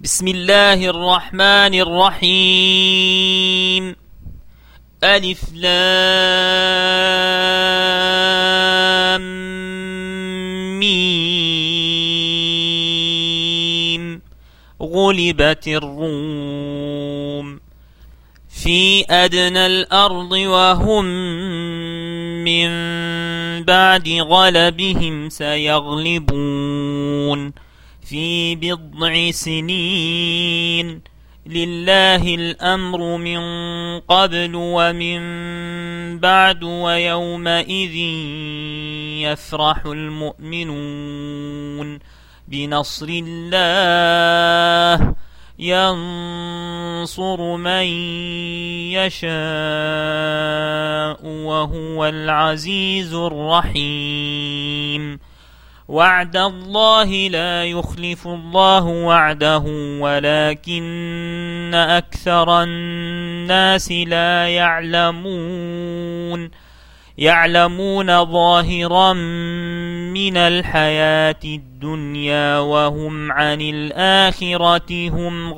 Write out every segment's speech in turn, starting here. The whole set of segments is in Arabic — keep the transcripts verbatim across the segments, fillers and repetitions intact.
بسم الله الرحمن الرحيم. ألف لام ميم. غلبت الروم في أدنى الأرض وهم من بعد غلبهم سيغلبون في بضع سنين. لله الأمر من قبل ومن بعد ويومئذ يفرح المؤمنون بنصر الله ينصر من يشاء وهو العزيز الرحيم. وعد الله لا يخلف الله وعده ولكن أكثر الناس لا يعلمون يعلمون ظاهرا من الحياة الدنيا وهم عن الآخرة هم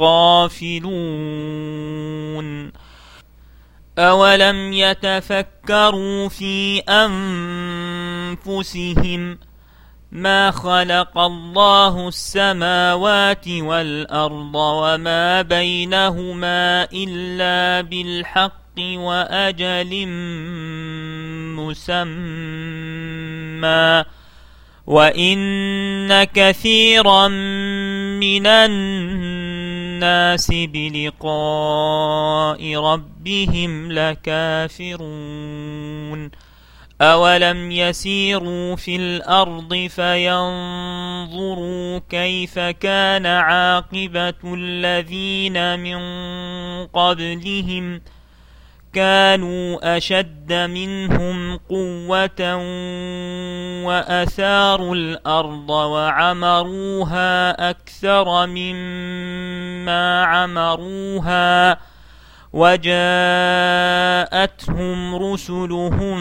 غافلون. أولم يتفكروا في أنفسهم ما خلق الله السماوات والأرض وما بينهما إلا بالحق وأجل مسمى وإن كثيرا من الناس بلقاء ربهم لكافرون. أولم يسيروا في الأرض فينظروا كيف كان عاقبة الذين من قبلهم كانوا أشد منهم قوة وأثاروا الأرض وعمروها أكثر مما عمروها وجاءتهم رسلهم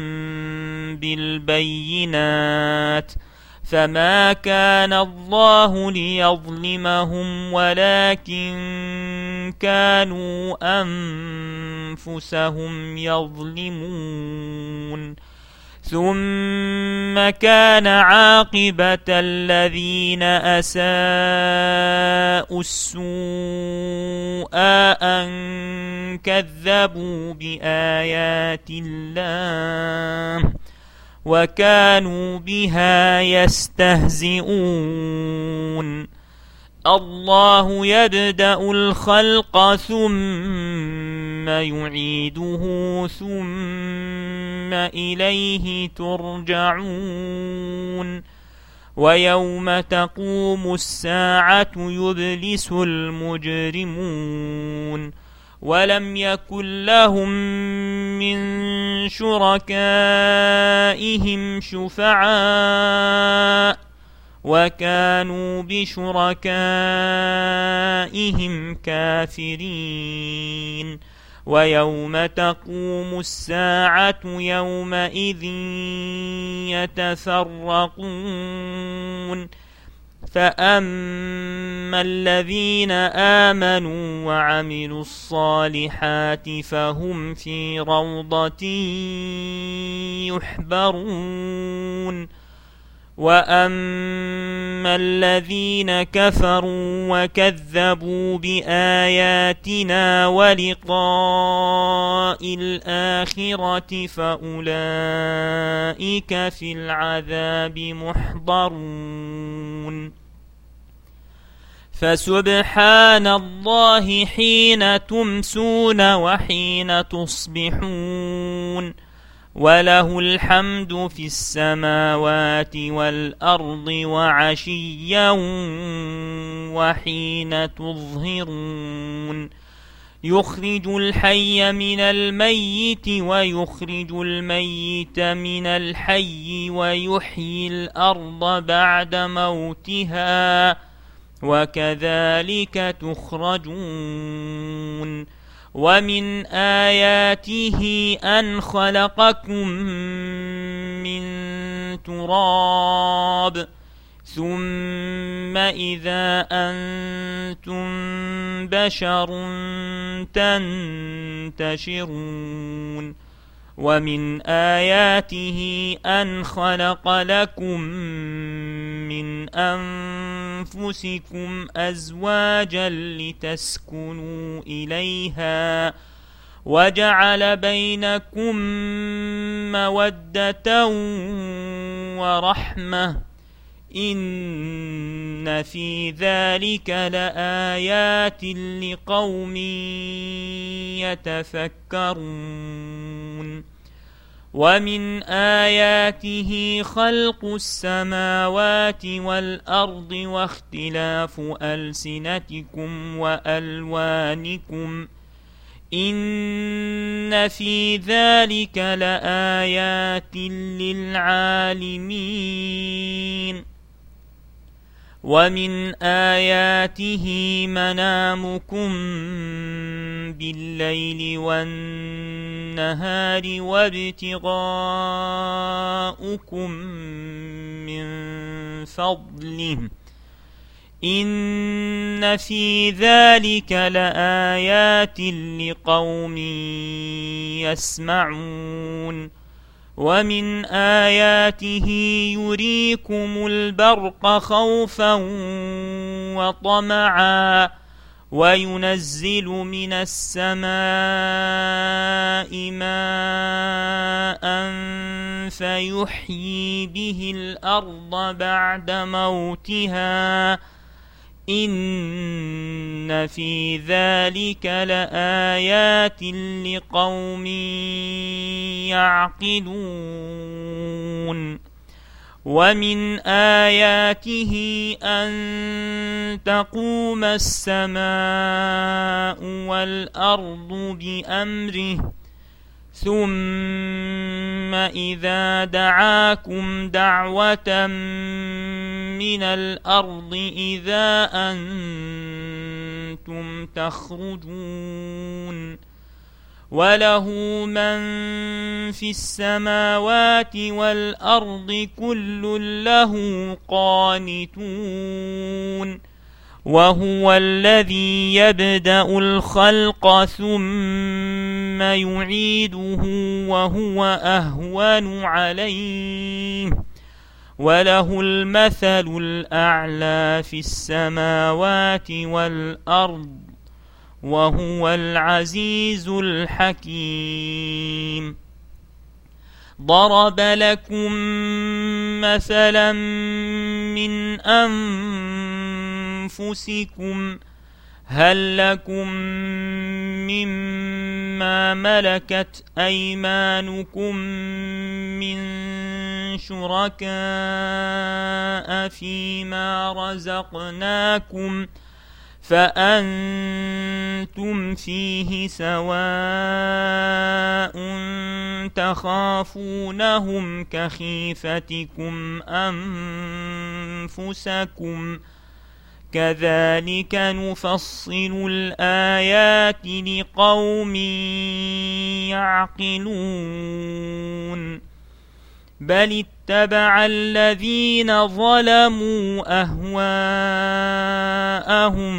بالبينات فما كان الله ليظلمهم ولكن كانوا أنفسهم يظلمون. ثم كان عاقبة الذين أساءوا السوء أن كذبوا بآيات الله وكانوا بها يستهزئون. الله يبدأ الخلق ثم يعيده ثم إليه ترجعون. ويوم تقوم الساعة يبلس المجرمون ولم يكن لهم من شركائهم شفعاء وكانوا بشركائهم كافرين. ويوم تقوم الساعة يومئذ يتفرقون فأما الذين آمنوا وعملوا الصالحات فهم في روضة يحبرون. وأما الذين كفروا وكذبوا بآياتنا ولقاء الآخرة فأولئك في العذاب محضرون. فسبحان الله حين تمسون وحين تصبحون وله الحمد في السماوات والأرض وعشيا وحين تظهرون. يخرج الحي من الميت ويخرج الميت من الحي ويحيي الأرض بعد موتها وكذلك تخرجون. ومن آياته أن خلقكم من تراب ثم إذا أنتم بشر تنتشرون ومن آياته أن خلق لكم من أنفسكم أزواجا لتسكنوا إليها وجعل بينكم مودة ورحمة إن في ذلك لآيات لقوم يتفكرون ومن آياته خلق السماوات والأرض واختلاف ألسنتكم وألوانكم إن في ذلك لآيات للعالمين ومن آياته منامكم بالليل والنهار وابتغاؤكم من فضله إن في ذلك لآيات لقوم يسمعون ومن آياته يريكم البرق خوفا وطمعا وينزل من السماء ماء فيحيي به الأرض بعد موتها إن في ذلك لآيات لقوم يعقلون ومن آياته أن تقوم السماء والأرض بأمره ثم إذا دعاكم دعوة من الأرض إذا أنتم تخرجون وله من في السماوات والأرض كل له قانتون وهو الذي يبدأ الخلق ثم يعيده وهو أهون عليه وله المثل الأعلى في السماوات والأرض وهو العزيز الحكيم ضرب لكم مثلا من أنفسكم هل لكم مما ملكت أيمانكم من شركاء فيما رزقناكم فأنتم فيه سواء تخافونهم كخيفتكم أنفسكم كذلك نفصل الآيات لقوم يعقلون بل اتبع الذين ظلموا أهواءهم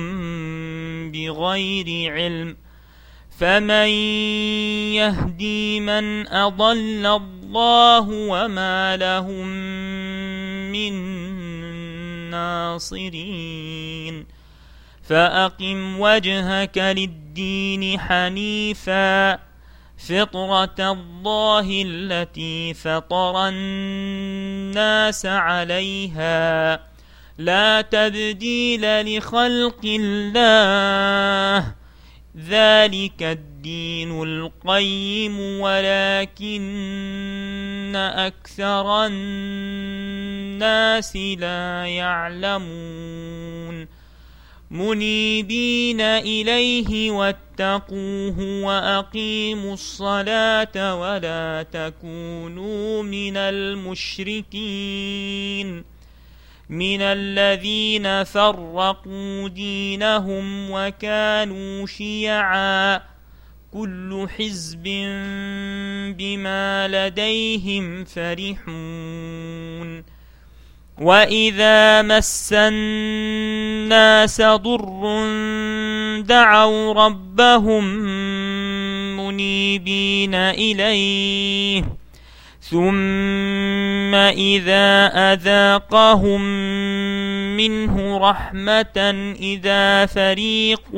بغير علم فمن يهدي من أضل الله وما لهم من ناصرين فأقم وجهك للدين حنيفا فطرة الله التي فطر الناس عليها لا تبديل لخلق الله ذلك الدين القيم ولكن أكثر الناس لا يعلمون منيبين إليه واتقوه وأقيموا الصلاة ولا تكونوا من المشركين من الذين فرقوا دينهم وكانوا شيعا كل حزب بما لديهم فرحون وإذا مس الناس ضر دعوا ربهم منيبين إليه ثم إذا أذاقهم منه رحمة إذا فريق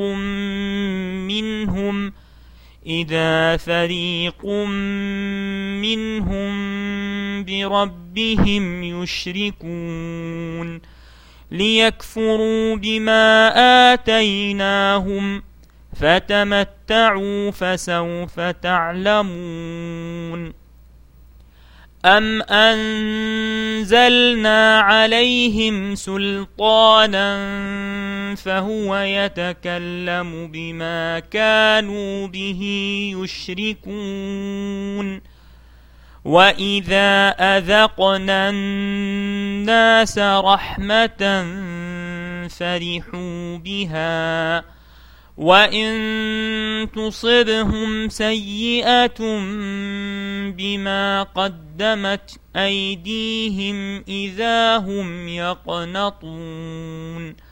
منهم إذا فريق منهم بربهم يشركون ليكفروا بما آتيناهم فتمتعوا فسوف تعلمون أم أنزلنا عليهم سلطانا فهو يتكلم بما كانوا به يشركون وإذا أذقنا الناس رحمة فرحوا بها وإن تصبهم سيئة بما قدمت أيديهم إذا هم يقنطون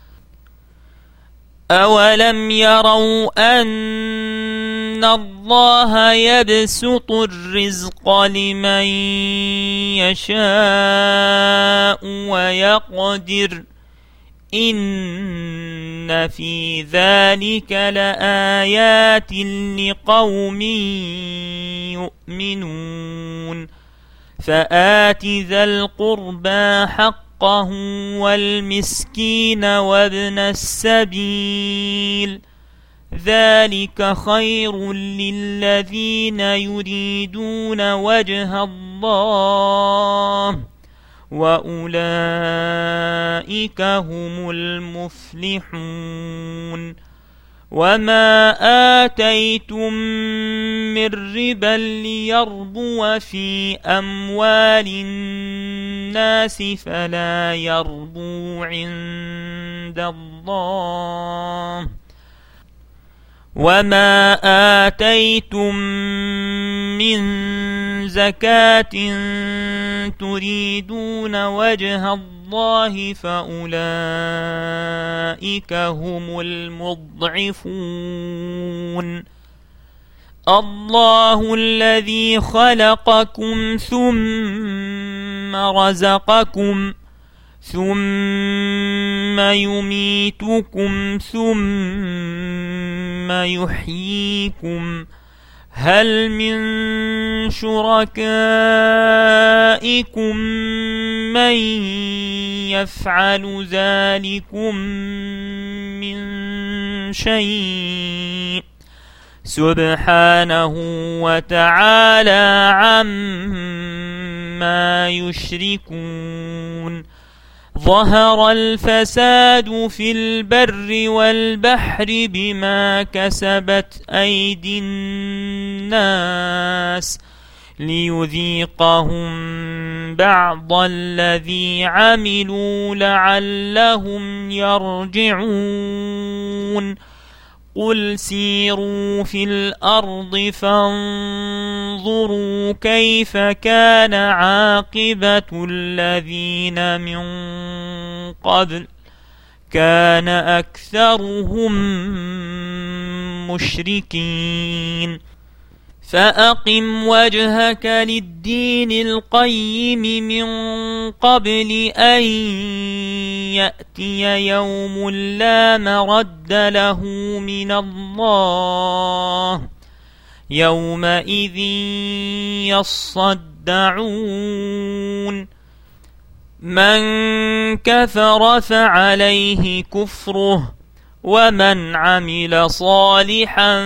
أولم يروا أن الله يبسط الرزق لمن يشاء ويقدر إن في ذلك لآيات لقوم يؤمنون فآت ذا القربى حقه والمسكين وابن السبيل ذلك خير للذين يريدون وجه الله وأولئك هم المفلحون وما آتيتم من ربا ليربو في أموال الناس فلا يربو عند الله وما آتيتم من زكاة تريدون وجه الله فأولئك هم المضعفون الله الذي خلقكم ثم رزقكم ثم يميتكم ثم يحييكم هل من شركائكم من يفعل ذلكم من شيء سبحانه وتعالى عما يشركون ظهر الفساد في البر والبحر بما كسبت أيدي الناس ليذيقهم بعض الذي عملوا لعلهم يرجعون قل سيروا في الأرض فانظروا كيف كان عاقبة الذين من قبل كان أكثرهم مشركين فأقم وجهك للدين القيم من قبل أن يأتي يوم لا مرد له من الله يومئذ يصدعون من كفر فعليه كفره ومن عمل صالحا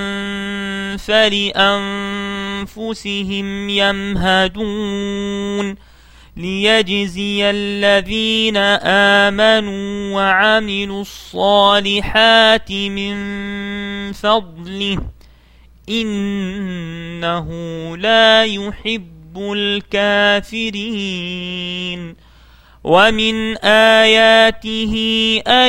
فلأنفسهم يمهدون ليجزي الذين آمنوا وعملوا الصالحات من فضله إنه لا يحب الكافرين ومن آياته أن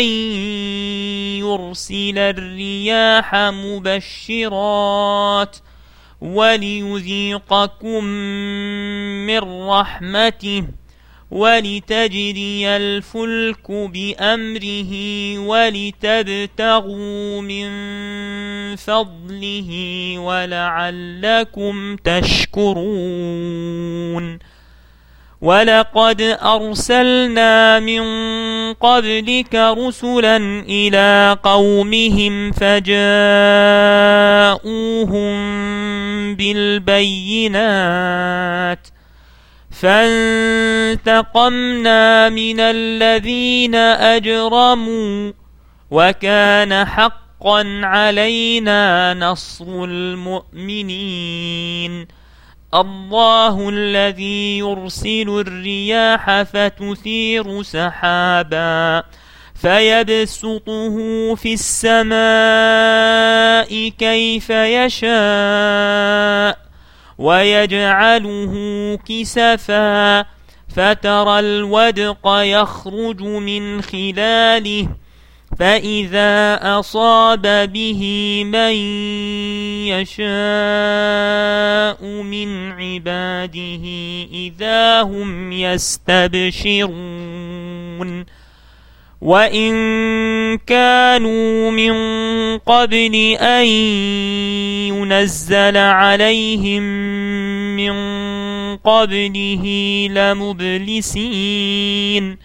يرسل الرياح مبشرات وليذيقكم من رحمته ولتجري الفلك بأمره ولتبتغوا من فضله ولعلكم تشكرون ولقد أرسلنا من قبلك رسلا إلى قومهم فجاءوهم بالبينات فانتقمنا من الذين أجرموا وكان حقا علينا نصر المؤمنين الله الذي يرسل الرياح فتثير سحابا فيبسطه في السماء كيف يشاء ويجعله كسفا فترى الودق يخرج من خلاله فإذا أصاب به من يشاء من عباده إذا هم يستبشرون وإن كانوا من قبل أن ينزل عليهم من قبله لمبلسين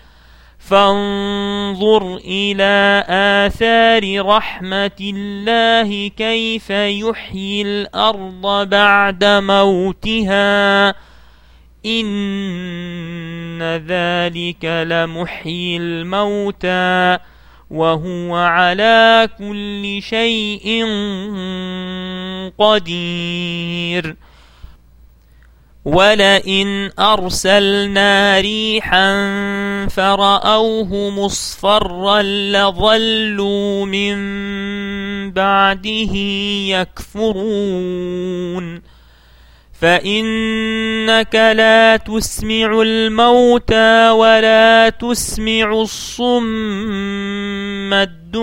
فانظر إلى آثار رحمة الله كيف يحيي الأرض بعد موتها إن ذلك لمحيي الموتى وهو على كل شيء قدير ولئن أرسلنا ريحا فرأوه مصفرا لظلوا من بعده يكفرون فإنك لا تسمع الموتى ولا تسمع الصم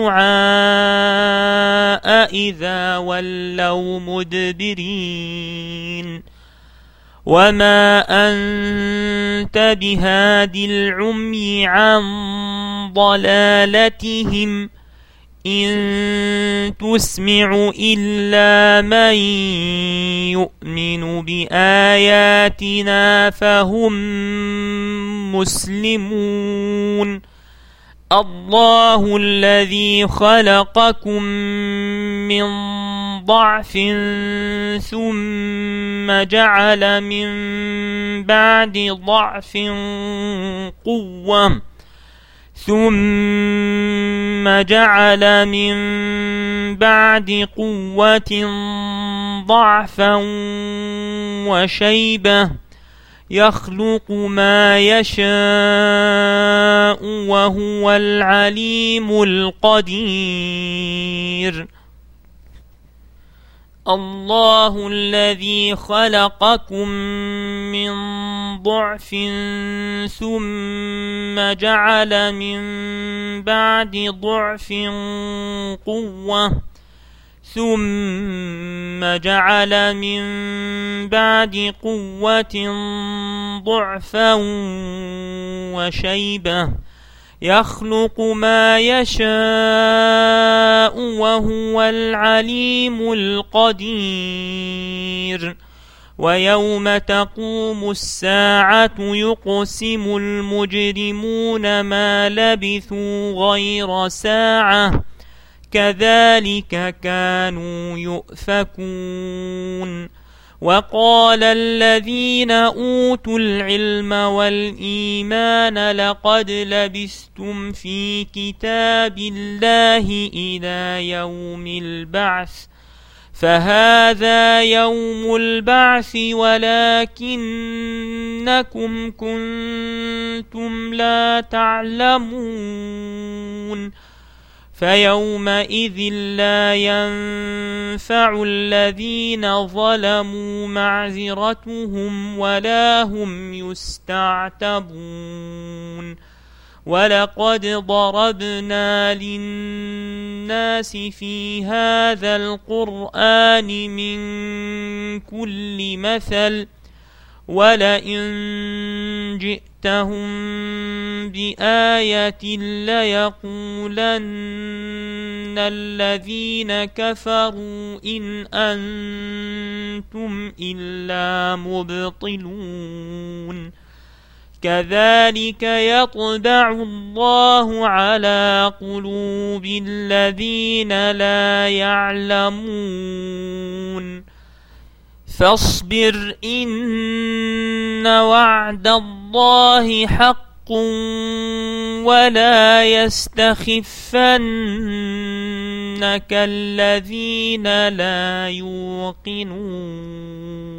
الدعاء إذا ولوا مدبرين وما أنت بهاد العمي عن ضلالتهم إن تسمع إلا من يؤمن بآياتنا فهم مسلمون الله الذي خلقكم من ضعف ثم جعل من بعد ضعف قوة ثم جعل من بعد قوة ضعفا وشيبة يخلق ما يشاء وهو العليم القدير الله الذي خلقكم من ضعف ثم جعل من بعد ضعف قوة ثم جعل من بعد قوة ضعفا وشيبة يخلق ما يشاء وهو العليم القدير ويوم تقوم الساعة يقسم المجرمون ما لبثوا غير ساعة كذلك كانوا يؤفكون وقال الذين أوتوا العلم والإيمان لقد لبثتم في كتاب الله إلى يوم البعث فهذا يوم البعث ولكنكم كنتم لا تعلمون فيومئذ لا ينفع الذين ظلموا معذرتهم ولا هم يستعتبون ولقد ضربنا للناس في هذا القرآن من كل مثل ولئن جئتهم بآية ليقولن الذين كفروا إن أنتم إلا مبطلون كذلك يطبع الله على قلوب الذين لا يعلمون فاصبر إن وعد الله حق ولا يستخفنك الذين لا يوقنون